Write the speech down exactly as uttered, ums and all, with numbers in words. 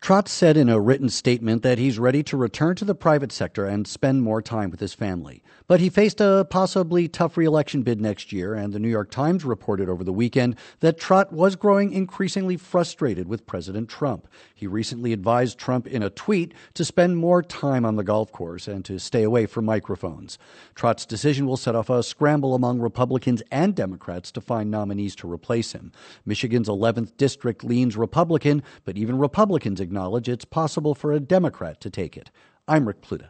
Trotz said in a written statement that he's ready to return to the private sector and spend more time with his family. But he faced a possibly tough re-election bid next year, and the New York Times reported over the weekend that Trotz was growing increasingly frustrated with President Trump. He recently advised Trump in a tweet to spend more time on the golf course and to stay away from microphones. Trotz's decision will set off a scramble among Republicans and Democrats to find nominees to replace him. Michigan's eleventh district leans Republican, but even Republicans acknowledge it's possible for a Democrat to take it. I'm Rick Pluta.